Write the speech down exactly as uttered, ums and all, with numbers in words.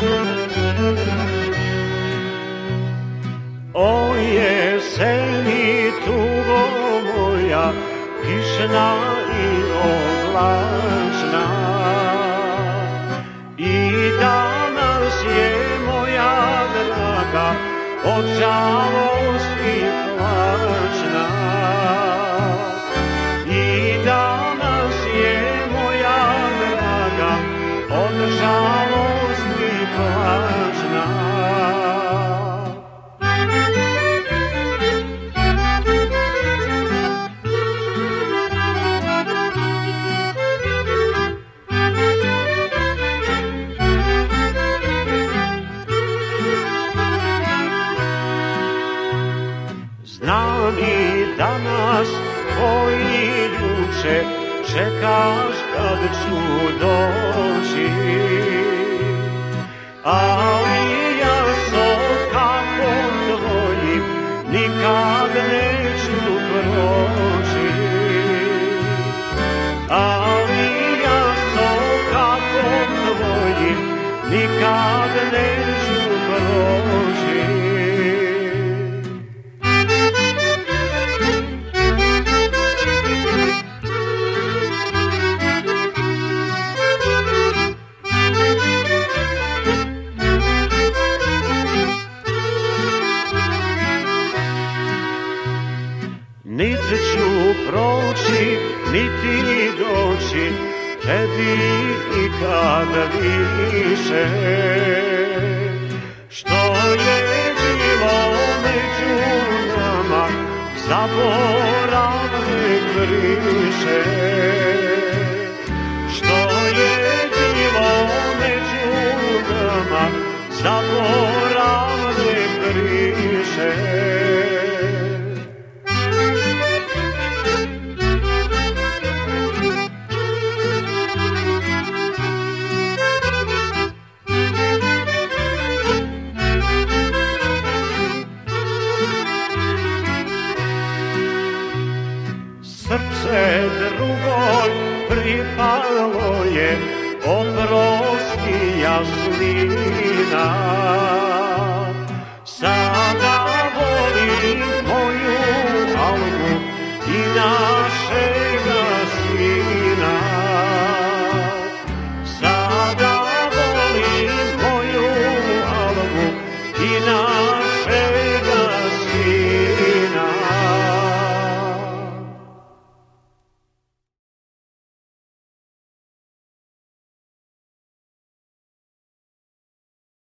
O jeseni tugo moja, kišna i oblačna, i danas je moja draga od žalosti plačna. I danas je moja draga od žalosti plačna. Znam i danas koji juče čekaš kad ću doći, ali ja s okapom tvojim nikad neću proći. Ali ja s okapom tvojim nikad neću proći. Niti ću proći, niti doći tebi ikad više. Što je bilo među nama, zaborav ne briše. Što je bilo među nama, zaborav ne briše. Srce drugoj pripalo je, oprosti Jasmina.